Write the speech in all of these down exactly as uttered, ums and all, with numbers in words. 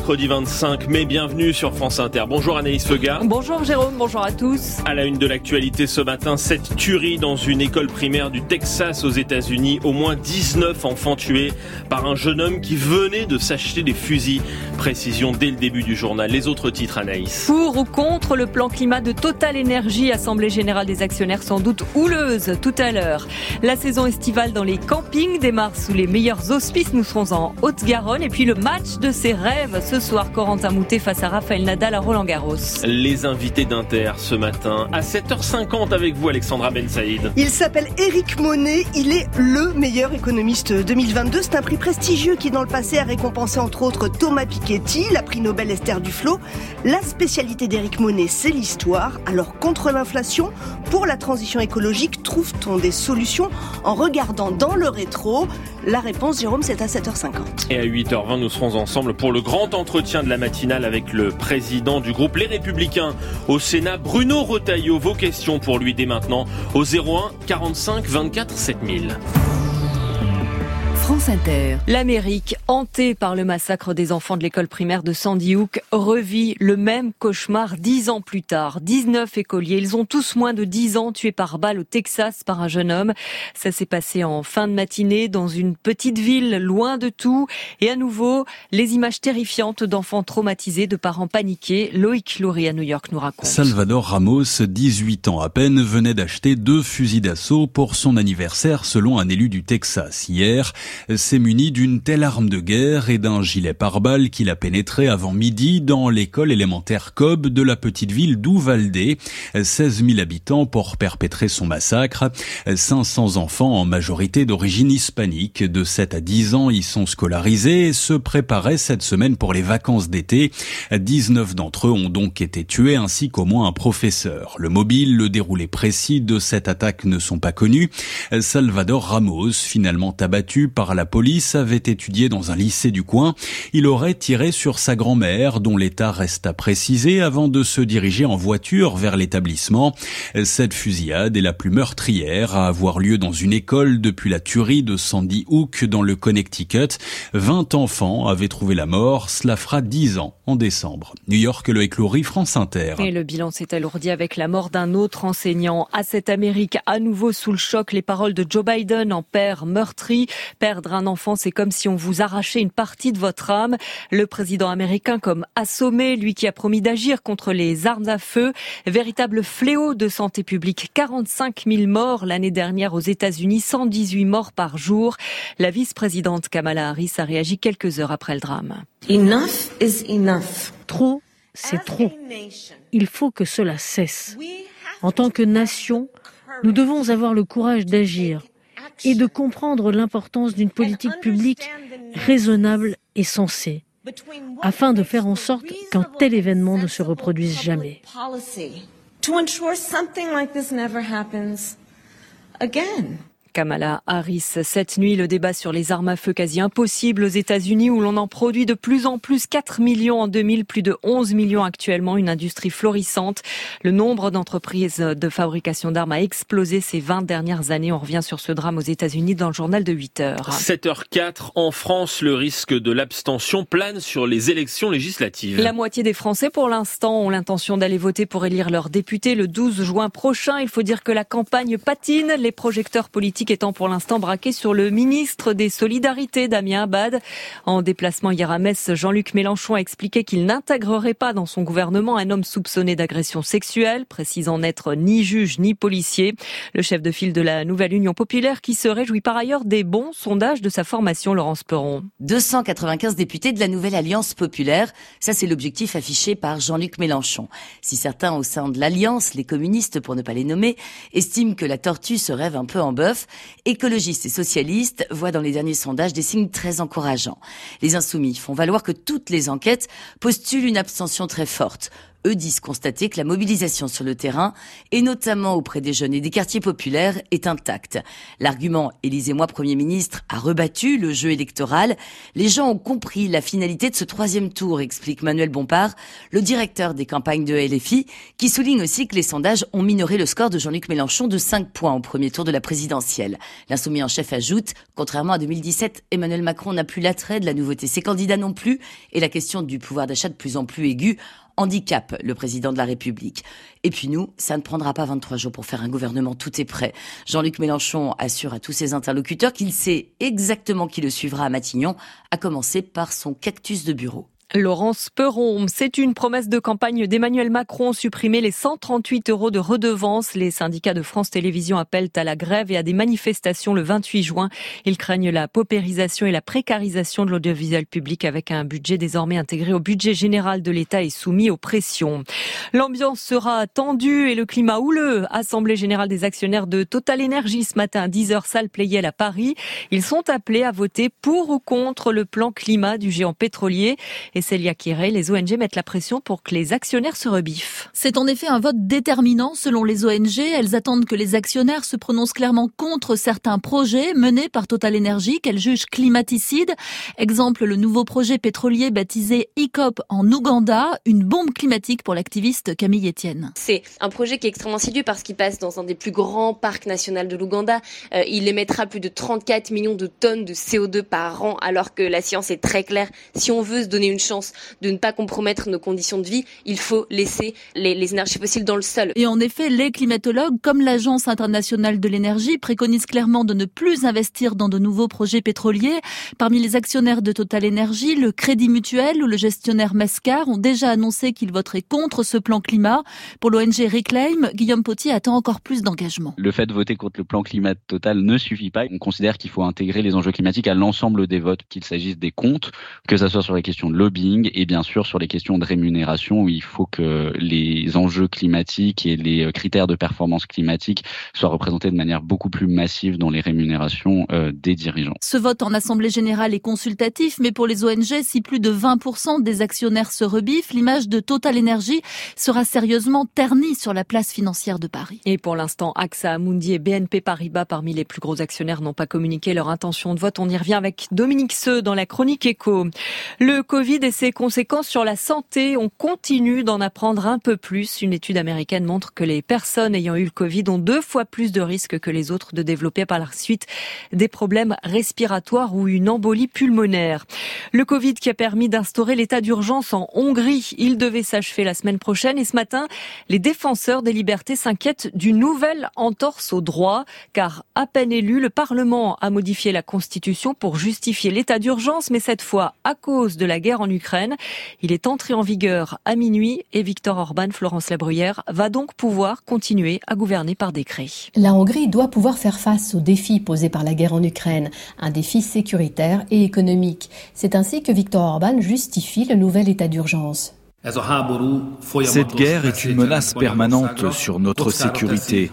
mercredi vingt-cinq mai, bienvenue sur France Inter. Bonjour Anaïs Feuga. Bonjour Jérôme, bonjour à tous. À la une de l'actualité ce matin, cette tuerie dans une école primaire du Texas aux États-Unis. Au moins dix-neuf enfants tués par un jeune homme qui venait de s'acheter des fusils. Précision dès le début du journal. Les autres titres, Anaïs. Pour ou contre le plan climat de Total Énergie, Assemblée Générale des Actionnaires sans doute houleuse tout à l'heure. La saison estivale dans les campings démarre sous les meilleurs auspices. Nous serons en Haute-Garonne. Et puis le match de ses rêves ce soir, Corentin Moutet face à Rafael Nadal à Roland-Garros. Les invités d'Inter ce matin à sept heures cinquante avec vous, Alexandra Ben Saïd. Il s'appelle Éric Monet, il est le meilleur économiste deux mille vingt-deux. C'est un prix prestigieux qui dans le passé a récompensé entre autres Thomas Piketty, la prix Nobel Esther Duflo. La spécialité d'Éric Monet, c'est l'histoire. Alors contre l'inflation, pour la transition écologique, trouve-t-on des solutions en regardant dans le rétro? La réponse, Jérôme, c'est à sept heures cinquante. Et à huit heures vingt, nous serons ensemble pour le grand entretien de la matinale avec le président du groupe Les Républicains au Sénat, Bruno Retailleau. Vos questions pour lui dès maintenant au zéro un quarante-cinq vingt-quatre sept mille. France Inter. L'Amérique, hantée par le massacre des enfants de l'école primaire de Sandy Hook, revit le même cauchemar dix ans plus tard. dix-neuf écoliers, ils ont tous moins de dix ans, tués par balle au Texas par un jeune homme. Ça s'est passé en fin de matinée dans une petite ville loin de tout. Et à nouveau, les images terrifiantes d'enfants traumatisés, de parents paniqués. Loïc Loury à New York nous raconte. Salvador Ramos, dix-huit ans à peine, venait d'acheter deux fusils d'assaut pour son anniversaire selon un élu du Texas. Hier, s'est muni d'une telle arme de guerre et d'un gilet pare-balles qu'il a pénétré avant midi dans l'école élémentaire Cobb de la petite ville d'Uvalde. seize mille habitants pour perpétrer son massacre. cinq cents enfants, en majorité d'origine hispanique, de sept à dix ans, y sont scolarisés et se préparaient cette semaine pour les vacances d'été. dix-neuf d'entre eux ont donc été tués, ainsi qu'au moins un professeur. Le mobile, le déroulé précis de cette attaque ne sont pas connus. Salvador Ramos, finalement abattu par la police, avait étudié dans un lycée du coin. Il aurait tiré sur sa grand-mère, dont l'état reste à préciser, avant de se diriger en voiture vers l'établissement. Cette fusillade est la plus meurtrière à avoir lieu dans une école depuis la tuerie de Sandy Hook dans le Connecticut. vingt enfants avaient trouvé la mort. Cela fera dix ans en décembre. New York, Loïc Loury, France Inter. Et le bilan s'est alourdi avec la mort d'un autre enseignant. À cette Amérique à nouveau sous le choc, les paroles de Joe Biden en père meurtri. Perdre un enfant, c'est comme si on vous arrachait une partie de votre âme. Le président américain comme assommé, lui qui a promis d'agir contre les armes à feu. Véritable fléau de santé publique. quarante-cinq mille morts l'année dernière aux États-Unis, cent dix-huit morts par jour. La vice-présidente Kamala Harris a réagi quelques heures après le drame. Enough is enough. Trop, c'est trop. Il faut que cela cesse. En tant que nation, nous devons avoir le courage d'agir et de comprendre l'importance d'une politique publique raisonnable et sensée, afin de faire en sorte qu'un tel événement ne se reproduise jamais. Kamala Harris. Cette nuit, le débat sur les armes à feu quasi impossible aux États-Unis où l'on en produit de plus en plus, quatre millions en deux mille, plus de onze millions actuellement, une industrie florissante. Le nombre d'entreprises de fabrication d'armes a explosé ces vingt dernières années. On revient sur ce drame aux États-Unis dans le journal de huit heures. sept heures quatre, en France, le risque de l'abstention plane sur les élections législatives. La moitié des Français, pour l'instant, ont l'intention d'aller voter pour élire leurs députés le douze juin prochain. Il faut dire que la campagne patine, les projecteurs politiques étant pour l'instant braqués sur le ministre des Solidarités, Damien Abad. En déplacement hier à Metz, Jean-Luc Mélenchon a expliqué qu'il n'intégrerait pas dans son gouvernement un homme soupçonné d'agression sexuelle, précisant n'être ni juge ni policier. Le chef de file de la Nouvelle Union Populaire qui se réjouit par ailleurs des bons sondages de sa formation, Laurence Perron. deux cent quatre-vingt-quinze députés de la Nouvelle Alliance Populaire, ça c'est l'objectif affiché par Jean-Luc Mélenchon. Si certains au sein de l'Alliance, les communistes pour ne pas les nommer, estiment que la tortue se rêve un peu en bœuf, écologistes et socialistes voient dans les derniers sondages des signes très encourageants. Les Insoumis font valoir que toutes les enquêtes postulent une abstention très forte. eux disent constater que la mobilisation sur le terrain, et notamment auprès des jeunes et des quartiers populaires, est intacte. L'argument « Élisez-moi Premier ministre » a rebattu le jeu électoral. Les gens ont compris la finalité de ce troisième tour, explique Manuel Bompard, le directeur des campagnes de L F I, qui souligne aussi que les sondages ont minoré le score de Jean-Luc Mélenchon de cinq points au premier tour de la présidentielle. L'insoumis en chef ajoute, contrairement à deux mille dix-sept, Emmanuel Macron n'a plus l'attrait de la nouveauté. Ses candidats non plus, et la question du pouvoir d'achat de plus en plus aiguë handicape le président de la République. Et puis nous, ça ne prendra pas vingt-trois jours pour faire un gouvernement, tout est prêt. Jean-Luc Mélenchon assure à tous ses interlocuteurs qu'il sait exactement qui le suivra à Matignon, à commencer par son cactus de bureau. Laurence Perron, c'est une promesse de campagne d'Emmanuel Macron, supprimer les cent trente-huit euros de redevance. Les syndicats de France Télévisions appellent à la grève et à des manifestations le vingt-huit juin. Ils craignent la paupérisation et la précarisation de l'audiovisuel public avec un budget désormais intégré au budget général de l'État et soumis aux pressions. L'ambiance sera tendue et le climat houleux. Assemblée générale des actionnaires de Total Énergie ce matin à dix heures, salle Pleyel à Paris. Ils sont appelés à voter pour ou contre le plan climat du géant pétrolier. Et Célia Kiré, les O N G mettent la pression pour que les actionnaires se rebiffent. C'est en effet un vote déterminant selon les O N G. Elles attendent que les actionnaires se prononcent clairement contre certains projets menés par Total Énergie qu'elles jugent climaticides. Exemple, le nouveau projet pétrolier baptisé I C O P en Ouganda, une bombe climatique pour l'activiste Camille Etienne. C'est un projet qui est extrêmement insidieux parce qu'il passe dans un des plus grands parcs nationaux de l'Ouganda. Euh, il émettra plus de trente-quatre millions de tonnes de C O deux par an alors que la science est très claire. Si on veut se donner une chance de ne pas compromettre nos conditions de vie, il faut laisser les, les énergies fossiles dans le sol. Et en effet, les climatologues, comme l'Agence internationale de l'énergie, préconisent clairement de ne plus investir dans de nouveaux projets pétroliers. Parmi les actionnaires de Total Énergie, le Crédit Mutuel ou le gestionnaire Mescar ont déjà annoncé qu'ils voteraient contre ce plan climat. Pour l'O N G Reclaim, Guillaume Potier attend encore plus d'engagement. Le fait de voter contre le plan climat Total ne suffit pas. On considère qu'il faut intégrer les enjeux climatiques à l'ensemble des votes, qu'il s'agisse des comptes, que ça soit sur les questions de lobbying et bien sûr sur les questions de rémunération où il faut que les enjeux climatiques et les critères de performance climatique soient représentés de manière beaucoup plus massive dans les rémunérations euh, des dirigeants. Ce vote en Assemblée générale est consultatif, mais pour les O N G, si plus de vingt pour cent des actionnaires se rebiffent, l'image de Total Énergie sera sérieusement ternie sur la place financière de Paris. Et pour l'instant, AXA, Amundi et B N P Paribas, parmi les plus gros actionnaires, n'ont pas communiqué leur intention de vote. On y revient avec Dominique Seux dans la chronique Écho. Le Covid et ses conséquences sur la santé, on continue d'en apprendre un peu plus. Une étude américaine montre que les personnes ayant eu le Covid ont deux fois plus de risques que les autres de développer par la suite des problèmes respiratoires ou une embolie pulmonaire. Le Covid qui a permis d'instaurer l'état d'urgence en Hongrie. Il devait s'achever la semaine prochaine et ce matin, les défenseurs des libertés s'inquiètent d'une nouvelle entorse au droit car à peine élu, le Parlement a modifié la Constitution pour justifier l'état d'urgence, mais cette fois à cause de la guerre en Ukraine. Il est entré en vigueur à minuit et Viktor Orban, Florence Labruyère, va donc pouvoir continuer à gouverner par décret. La Hongrie doit pouvoir faire face aux défis posés par la guerre en Ukraine, un défi sécuritaire et économique. C'est ainsi que Viktor Orban justifie le nouvel état d'urgence. Cette guerre est une menace permanente sur notre sécurité.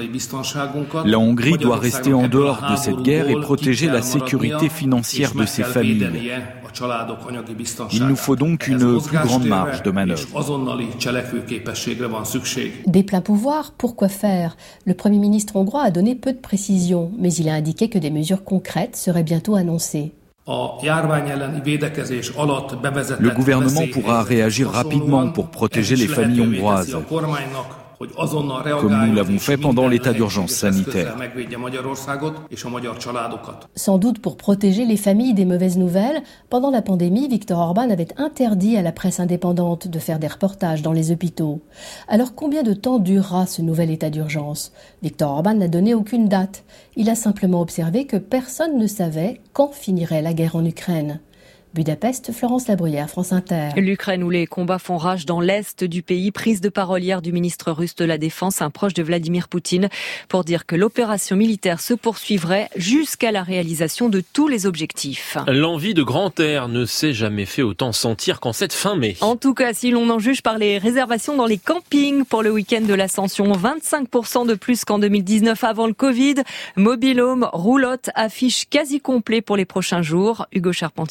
La Hongrie doit rester en dehors de cette guerre et protéger la sécurité financière de ses familles. Il nous faut donc une plus grande marge de manœuvre. Des pleins pouvoirs, pourquoi faire ? Le Premier ministre hongrois a donné peu de précisions, mais il a indiqué que des mesures concrètes seraient bientôt annoncées. Le gouvernement pourra réagir rapidement pour protéger les familles hongroises, comme nous l'avons fait pendant l'état d'urgence sanitaire. Sans doute pour protéger les familles des mauvaises nouvelles, pendant la pandémie, Viktor Orban avait interdit à la presse indépendante de faire des reportages dans les hôpitaux. Alors combien de temps durera ce nouvel état d'urgence ? Viktor Orban n'a donné aucune date. Il a simplement observé que personne ne savait quand finirait la guerre en Ukraine. Budapest, Florence Labruyère, France Inter. L'Ukraine où les combats font rage dans l'est du pays. Prise de parole hier du ministre russe de la Défense, un proche de Vladimir Poutine, pour dire que l'opération militaire se poursuivrait jusqu'à la réalisation de tous les objectifs. L'envie de grand air ne s'est jamais fait autant sentir qu'en cette fin mai. En tout cas, si l'on en juge par les réservations dans les campings pour le week-end de l'Ascension, vingt-cinq pour cent de plus qu'en deux mille dix-neuf avant le Covid. Mobil-home, roulotte, affiche quasi complet pour les prochains jours. Hugo Charpentier a suivi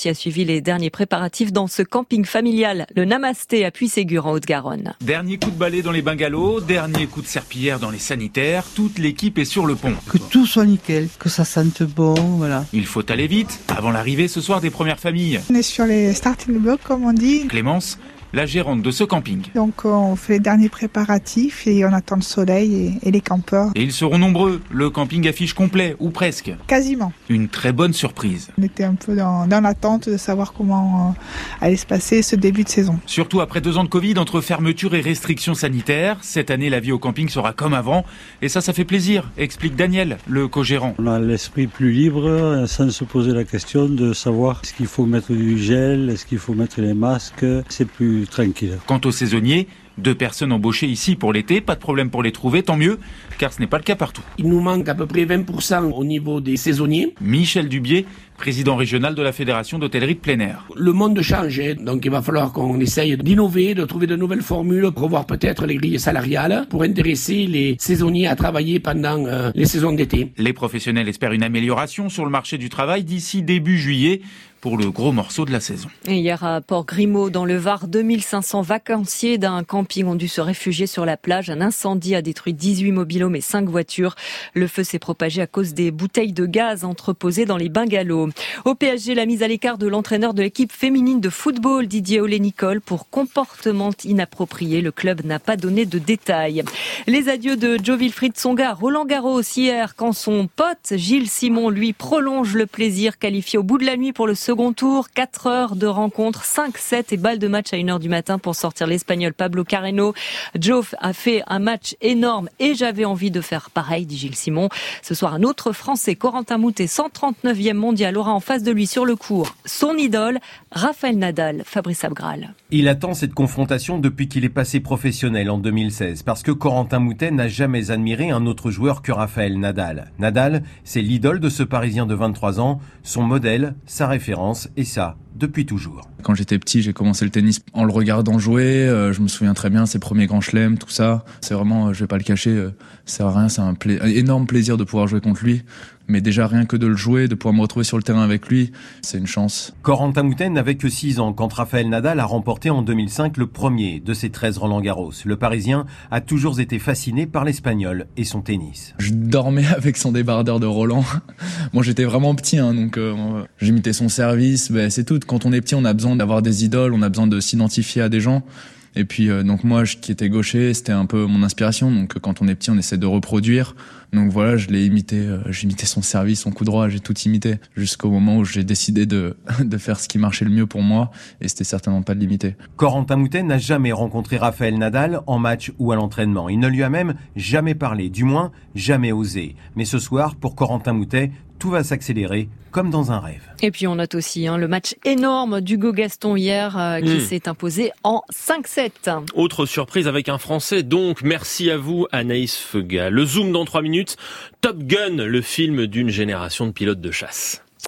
les derniers préparatifs dans ce camping familial, le Namasté à Puységur en Haute-Garonne. Dernier coup de balai dans les bungalows, dernier coup de serpillière dans les sanitaires, toute l'équipe est sur le pont. Que tout soit nickel, que ça sente bon, voilà. Il faut aller vite, avant l'arrivée ce soir des premières familles. On est sur les starting blocks, comme on dit. Clémence, la gérante de ce camping. Donc on fait les derniers préparatifs et on attend le soleil et, et les campeurs. Et ils seront nombreux, le camping affiche complet, ou presque. Quasiment. Une très bonne surprise. On était un peu dans, dans l'attente de savoir comment euh, allait se passer ce début de saison. Surtout après deux ans de Covid, entre fermeture et restrictions sanitaires, cette année la vie au camping sera comme avant. Et ça, ça fait plaisir, explique Daniel, le co-gérant. On a l'esprit plus libre, sans se poser la question de savoir est-ce qu'il faut mettre du gel, est-ce qu'il faut mettre les masques, c'est plus tranquille. Quant aux saisonniers, deux personnes embauchées ici pour l'été, pas de problème pour les trouver, tant mieux, car ce n'est pas le cas partout. Il nous manque à peu près vingt pour cent au niveau des saisonniers. Michel Dubier, président régional de la Fédération d'hôtellerie de plein air. Le monde change, donc il va falloir qu'on essaye d'innover, de trouver de nouvelles formules, pour revoir peut-être les grilles salariales, pour intéresser les saisonniers à travailler pendant euh, les saisons d'été. Les professionnels espèrent une amélioration sur le marché du travail d'ici début juillet, pour le gros morceau de la saison. Et hier à Port-Grimaud, dans le Var, deux mille cinq cents vacanciers d'un camping ont dû se réfugier sur la plage. Un incendie a détruit dix-huit mobil-homes et cinq voitures. Le feu s'est propagé à cause des bouteilles de gaz entreposées dans les bungalows. Au P S G, la mise à l'écart de l'entraîneur de l'équipe féminine de football, Didier Olé-Nicole, pour comportement inapproprié. Le club n'a pas donné de détails. Les adieux de Joe Wilfried Tsonga, Roland Garros hier, quand son pote Gilles Simon, lui, prolonge le plaisir, qualifié au bout de la nuit pour le second tour. quatre heures de rencontre, cinq sept et balle de match à une heure du matin pour sortir l'Espagnol Pablo Carreno. Joe a fait un match énorme et j'avais envie de faire pareil, dit Gilles Simon. Ce soir, un autre Français, Corentin Moutet, cent trente-neuvième mondial, aura en face de lui sur le court son idole, Rafael Nadal. Fabrice Abgral. Il attend cette confrontation depuis qu'il est passé professionnel en deux mille seize, parce que Corentin Moutet n'a jamais admiré un autre joueur que Rafael Nadal. Nadal, c'est l'idole de ce Parisien de vingt-trois ans, son modèle, sa référence, et ça, depuis toujours. Quand j'étais petit, j'ai commencé le tennis en le regardant jouer. Euh, je me souviens très bien ses premiers grands chelems, tout ça. C'est vraiment, je vais pas le cacher, euh, ça sert à rien. C'est un, pla- un énorme plaisir de pouvoir jouer contre lui. Mais déjà rien que de le jouer, de pouvoir me retrouver sur le terrain avec lui, c'est une chance. Corentin Moutet n'avait que six ans quand Rafael Nadal a remporté en deux mille cinq le premier de ses treize Roland-Garros. Le Parisien a toujours été fasciné par l'Espagnol et son tennis. Je dormais avec son débardeur de Roland. Moi, j'étais vraiment petit, hein, donc euh, j'imitais son service. Ben, c'est tout. Quand on est petit, on a besoin d'avoir des idoles, on a besoin de s'identifier à des gens. Et puis euh, donc moi, je, qui étais gaucher, c'était un peu mon inspiration. Donc euh, quand on est petit, on essaie de reproduire. Donc voilà, je l'ai imité, euh, j'ai imité son service, son coup droit, j'ai tout imité. Jusqu'au moment où j'ai décidé de, de faire ce qui marchait le mieux pour moi. Et c'était certainement pas de l'imiter. Corentin Moutet n'a jamais rencontré Rafael Nadal en match ou à l'entraînement. Il ne lui a même jamais parlé, du moins jamais osé. Mais ce soir, pour Corentin Moutet, tout va s'accélérer comme dans un rêve. Et puis on note aussi hein, le match énorme d'Hugo Gaston hier euh, qui mmh. s'est imposé en cinq sept. Autre surprise avec un Français, donc merci à vous Anaïs Feuga. Le zoom dans trois minutes, Top Gun, le film d'une génération de pilotes de chasse.